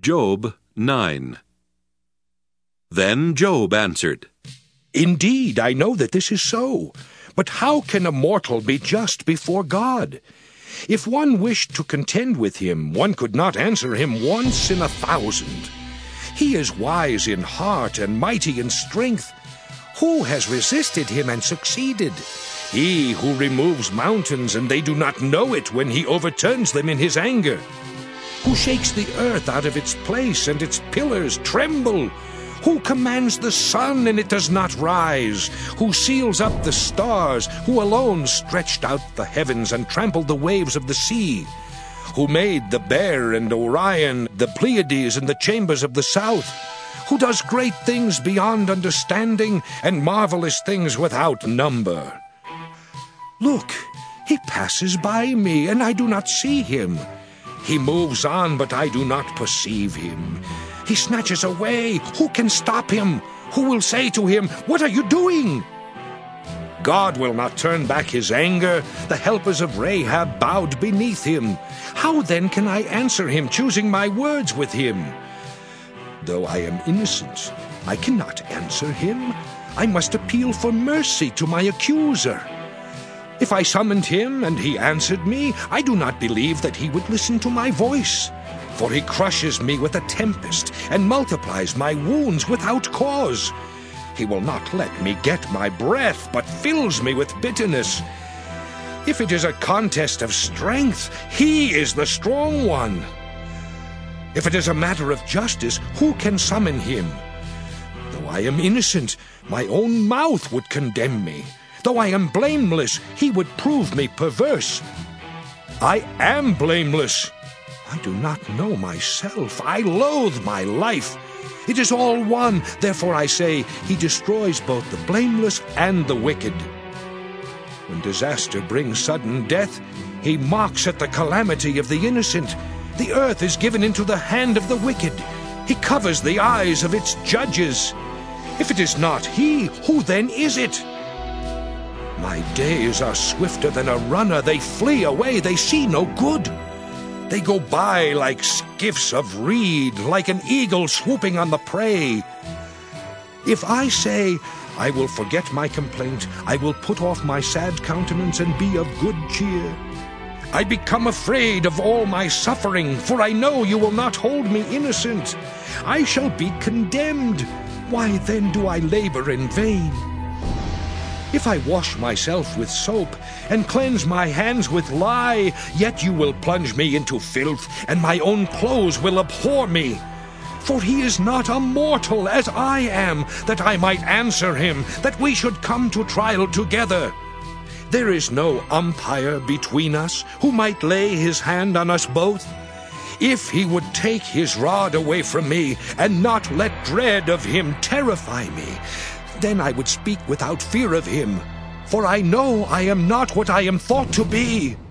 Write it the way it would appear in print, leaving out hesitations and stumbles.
Job 9. Then Job answered, Indeed, I know that this is so. But how can a mortal be just before God? If one wished to contend with him, one could not answer him once in 1,000. He is wise in heart and mighty in strength. Who has resisted him and succeeded? He who removes mountains, and they do not know it when he overturns them in his anger. Who shakes the earth out of its place, and its pillars tremble? Who commands the sun, and it does not rise? Who seals up the stars? Who alone stretched out the heavens and trampled the waves of the sea? Who made the Bear and Orion, the Pleiades and the chambers of the south? Who does great things beyond understanding, and marvelous things without number? Look, he passes by me, and I do not see him. He moves on, but I do not perceive him. He snatches away. Who can stop him? Who will say to him, What are you doing? God will not turn back his anger. The helpers of Rahab bowed beneath him. How then can I answer him, choosing my words with him? Though I am innocent, I cannot answer him. I must appeal for mercy to my accuser. If I summoned him and he answered me, I do not believe that he would listen to my voice. For he crushes me with a tempest and multiplies my wounds without cause. He will not let me get my breath, but fills me with bitterness. If it is a contest of strength, he is the strong one. If it is a matter of justice, who can summon him? Though I am innocent, my own mouth would condemn me. Though I am blameless, he would prove me perverse. I am blameless. I do not know myself. I loathe my life. It is all one. Therefore I say, he destroys both the blameless and the wicked. When disaster brings sudden death, he mocks at the calamity of the innocent. The earth is given into the hand of the wicked. He covers the eyes of its judges. If it is not he, who then is it? My days are swifter than a runner. They flee away. They see no good. They go by like skiffs of reed, like an eagle swooping on the prey. If I say, I will forget my complaint, I will put off my sad countenance and be of good cheer. I become afraid of all my suffering, for I know you will not hold me innocent. I shall be condemned. Why then do I labor in vain? If I wash myself with soap and cleanse my hands with lye, yet you will plunge me into filth, and my own clothes will abhor me. For he is not a mortal as I am, that I might answer him, that we should come to trial together. There is no umpire between us who might lay his hand on us both. If he would take his rod away from me, and not let dread of him terrify me, then I would speak without fear of him, for I know I am not what I am thought to be.